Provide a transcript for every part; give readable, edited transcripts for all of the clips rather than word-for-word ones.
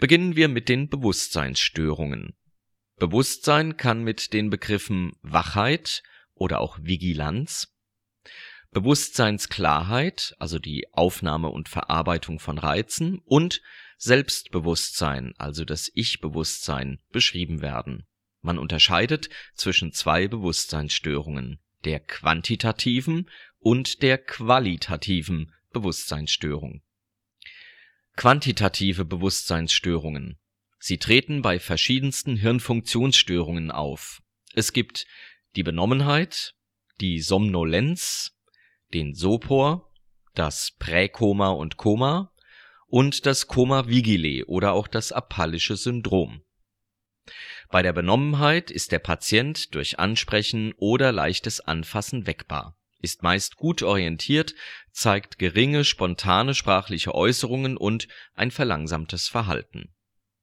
Beginnen wir mit den Bewusstseinsstörungen. Bewusstsein kann mit den Begriffen Wachheit oder auch Vigilanz, Bewusstseinsklarheit, also die Aufnahme und Verarbeitung von Reizen, und Selbstbewusstsein, also das Ich-Bewusstsein, beschrieben werden. Man unterscheidet zwischen zwei Bewusstseinsstörungen, der quantitativen und der qualitativen Bewusstseinsstörung. Quantitative Bewusstseinsstörungen. Sie treten bei verschiedensten Hirnfunktionsstörungen auf. Es gibt die Benommenheit, die Somnolenz, den Sopor, das Präkoma und Koma und das Coma vigile oder auch das apallische Syndrom. Bei der Benommenheit ist der Patient durch Ansprechen oder leichtes Anfassen weckbar, ist meist gut orientiert, zeigt geringe spontane sprachliche Äußerungen und ein verlangsamtes Verhalten.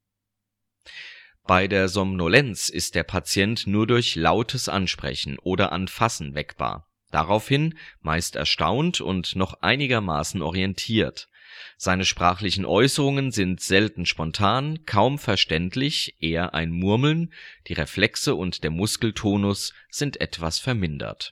Bei der Somnolenz ist der Patient nur durch lautes Ansprechen oder Anfassen weckbar, daraufhin meist erstaunt und noch einigermaßen orientiert. Seine sprachlichen Äußerungen sind selten spontan, kaum verständlich, eher ein Murmeln, die Reflexe und der Muskeltonus sind etwas vermindert.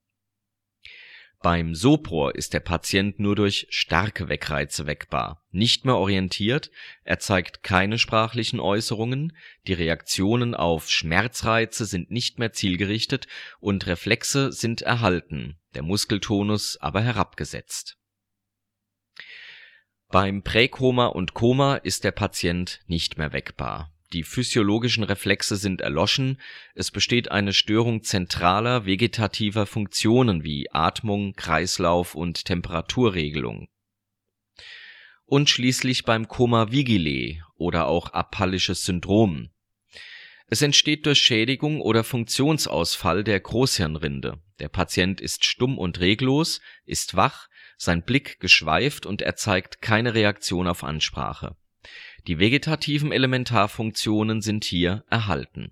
Beim Sopor ist der Patient nur durch starke Weckreize weckbar, nicht mehr orientiert, er zeigt keine sprachlichen Äußerungen, die Reaktionen auf Schmerzreize sind nicht mehr zielgerichtet und Reflexe sind erhalten, der Muskeltonus aber herabgesetzt. Beim Präkoma und Koma ist der Patient nicht mehr weckbar. Die physiologischen Reflexe sind erloschen, es besteht eine Störung zentraler vegetativer Funktionen wie Atmung, Kreislauf und Temperaturregelung. Und schließlich beim Coma vigile oder auch apallisches Syndrom. Es entsteht durch Schädigung oder Funktionsausfall der Großhirnrinde. Der Patient ist stumm und reglos, ist wach, sein Blick geschweift und er zeigt keine Reaktion auf Ansprache. Die vegetativen Elementarfunktionen sind hier erhalten.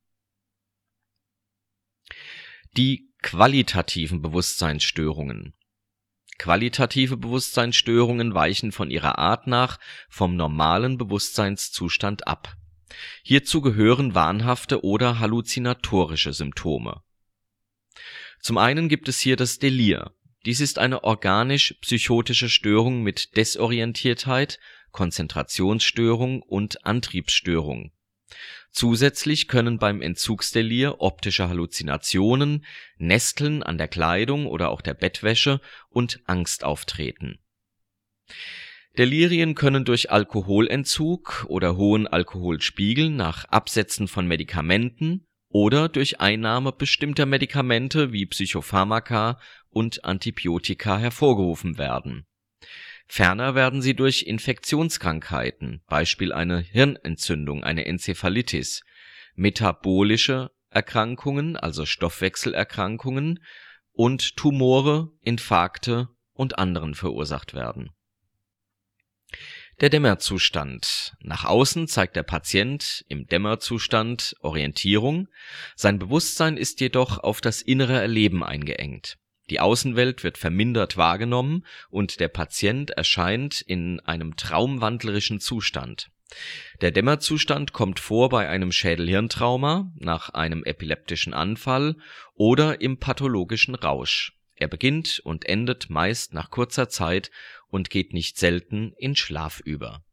Die qualitativen Bewusstseinsstörungen. Qualitative Bewusstseinsstörungen weichen von ihrer Art nach vom normalen Bewusstseinszustand ab. Hierzu gehören wahnhafte oder halluzinatorische Symptome. Zum einen gibt es hier das Delir. Dies ist eine organisch-psychotische Störung mit Desorientiertheit, Konzentrationsstörung und Antriebsstörung. Zusätzlich können beim Entzugsdelir optische Halluzinationen, Nesteln an der Kleidung oder auch der Bettwäsche und Angst auftreten. Delirien können durch Alkoholentzug oder hohen Alkoholspiegel nach Absetzen von Medikamenten oder durch Einnahme bestimmter Medikamente wie Psychopharmaka und Antibiotika hervorgerufen werden. Ferner werden sie durch Infektionskrankheiten, Beispiel eine Hirnentzündung, eine Enzephalitis, metabolische Erkrankungen, also Stoffwechselerkrankungen und Tumore, Infarkte und anderen verursacht werden. Der Dämmerzustand. Nach außen zeigt der Patient im Dämmerzustand Orientierung, sein Bewusstsein ist jedoch auf das innere Erleben eingeengt. Die Außenwelt wird vermindert wahrgenommen und der Patient erscheint in einem traumwandlerischen Zustand. Der Dämmerzustand kommt vor bei einem Schädel-Hirntrauma, nach einem epileptischen Anfall oder im pathologischen Rausch. Er beginnt und endet meist nach kurzer Zeit und geht nicht selten in Schlaf über.